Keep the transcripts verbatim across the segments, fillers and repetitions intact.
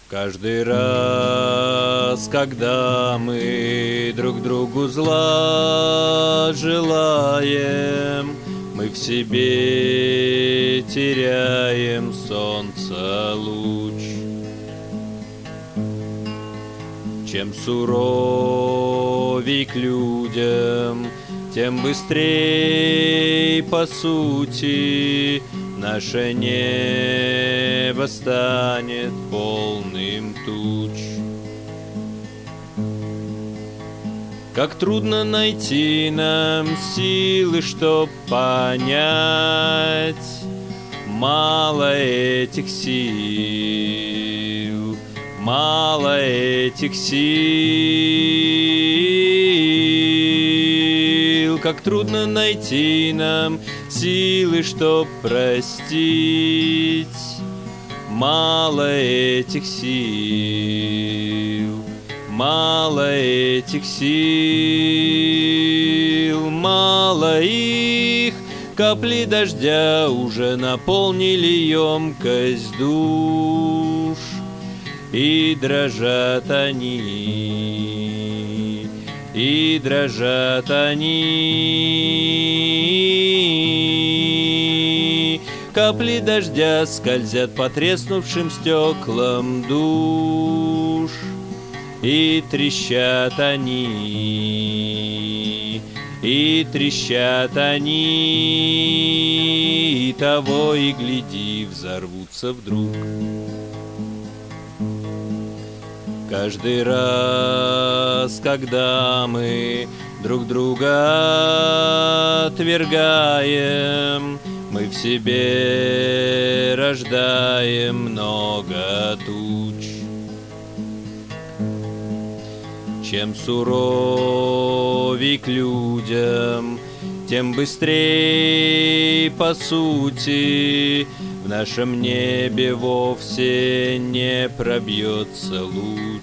Каждый раз, когда мы друг другу зла желаем, мы в себе теряем солнца луч. Чем суровей к людям, тем быстрей по сути наше небо станет полным туч. Как трудно найти нам силы, чтоб понять, мало этих сил, мало этих сил. Как трудно найти нам силы, чтоб простить, мало этих сил, мало этих сил, мало их. Капли дождя уже наполнили емкость душ, и дрожат они, и дрожат они. Капли дождя скользят по треснувшим стеклам душ, и трещат они, и трещат они, и того и гляди, взорвутся вдруг. Каждый раз, когда мы друг друга отвергаем, мы в себе рождаем много туч. Чем суровей к людям, тем быстрей по сути в нашем небе вовсе не пробьется луч.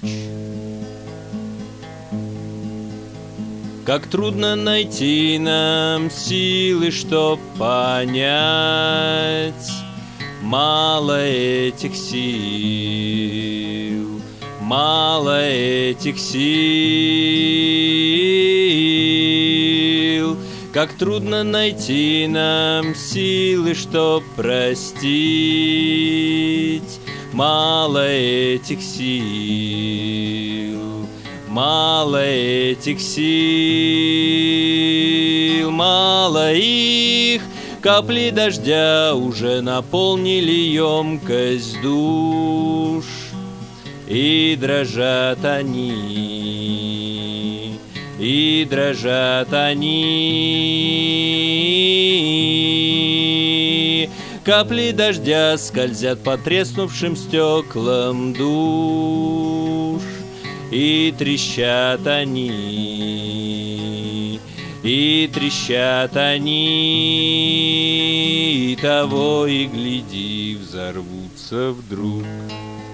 Как трудно найти нам силы, чтоб понять, мало этих сил, мало этих сил. Как трудно найти нам силы, чтоб простить, мало этих сил, мало этих сил, мало их. Капли дождя уже наполнили емкость душ, и дрожат они, и дрожат они. Капли дождя скользят по треснувшим стеклам душ, и трещат они, и трещат они, и того и гляди, взорвутся вдруг.